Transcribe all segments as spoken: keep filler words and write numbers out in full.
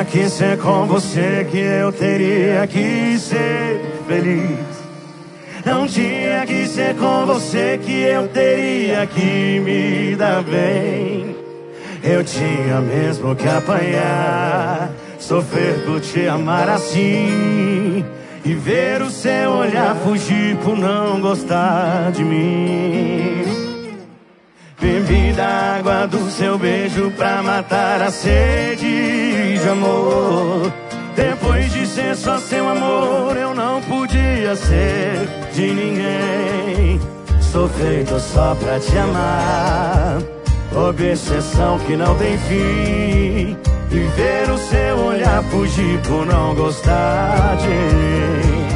que ser com você que eu teria que ser feliz. Não tinha que ser com você que eu teria que me dar bem. Eu tinha mesmo que apanhar, sofrer por te amar assim, e ver o seu olhar fugir por não gostar de mim. Bebi da água do seu beijo pra matar a sede de amor. Depois de ser só seu amor, eu não podia ser de ninguém. Sou feito só pra te amar, obsessão que não tem fim, e ver o seu olhar fugir por não gostar de mim.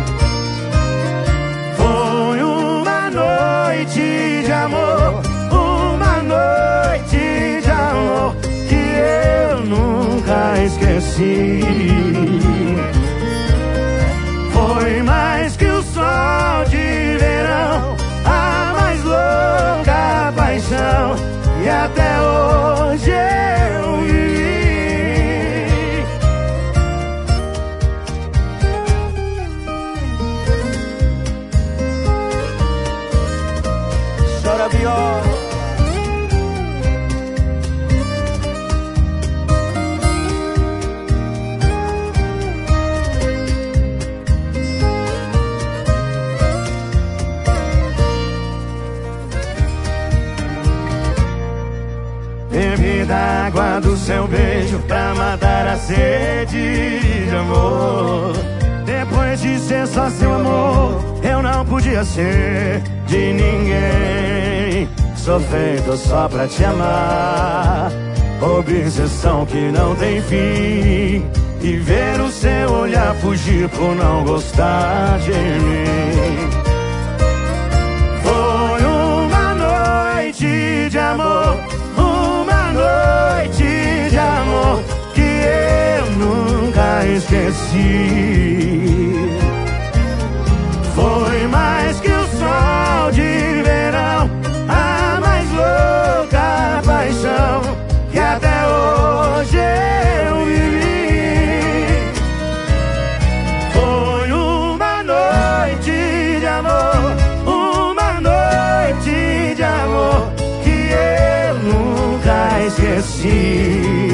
Foi uma noite de amor, uma noite de amor que eu nunca esqueci. Foi mais que o sol de verão, a mais louca paixão, e até hoje eu vivi. Chora viola. Bebi da água do seu beijo pra matar a sede de amor. Depois de ser só seu amor, eu não podia ser de ninguém. Sou feito só pra te amar, obsessão que não tem fim, e ver o seu olhar fugir por não gostar de mim. Foi uma noite de amor, noite de amor que eu nunca esqueci. Foi mais que o sol de verão, a mais louca paixão que até hoje eu vivi. Foi uma noite de amor, uma noite de amor que eu nunca esqueci.